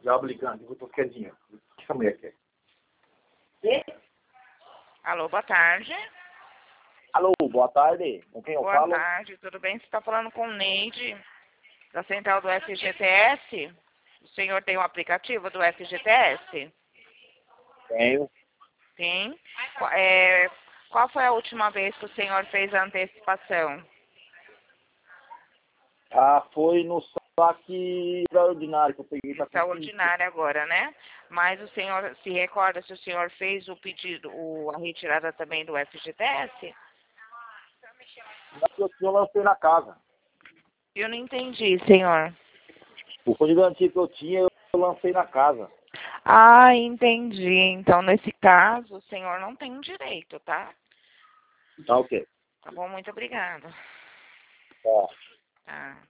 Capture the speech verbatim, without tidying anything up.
Diabo ligando, eu tô quietinho. O que essa mulher quer? Alô, boa tarde. Alô, boa tarde. Com quem eu Boa falo? tarde, tudo bem? Você está falando com o Neide, da central do F G T S? O senhor tem um aplicativo do F G T S? Tenho. Tem. Qu- é, qual foi a última vez que o senhor fez a antecipação? Ah, foi no saque extraordinário que eu peguei pra Extraordinária agora, né? Mas o senhor se recorda se o senhor fez o pedido, o, a retirada também do F G T S? Eu eu lancei na casa. Eu não entendi, senhor. O fundo de garantia que eu tinha, eu lancei na casa. Ah, entendi. Então, nesse caso, o senhor não tem direito, tá? Tá ok. Tá bom, muito obrigada. Tá. Tá.